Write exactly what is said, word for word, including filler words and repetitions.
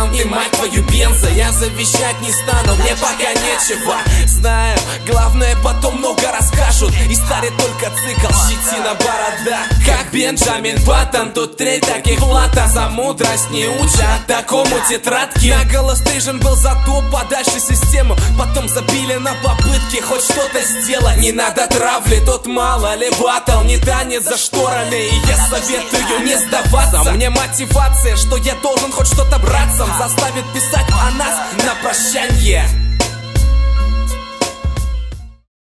аккаунт и мать твою бенза. Я завещать не стану, мне пока нечего. Знаю, главное потом много расскажут. И старит только цикл, щетина, борода. Как Бенджамин Баттон, тут треть таких лата. За мудрость не учат, такому тетрадки. Наголо стрижен был зато подальше систему. Потом забили на попытки хоть что-то сделать. Не надо травли, тут мало ли батл. Не танец за шторами, и я советую не сдаваться. Мне мотивация, что я должен хоть что-то братцам заставит писать о нас на прощанье.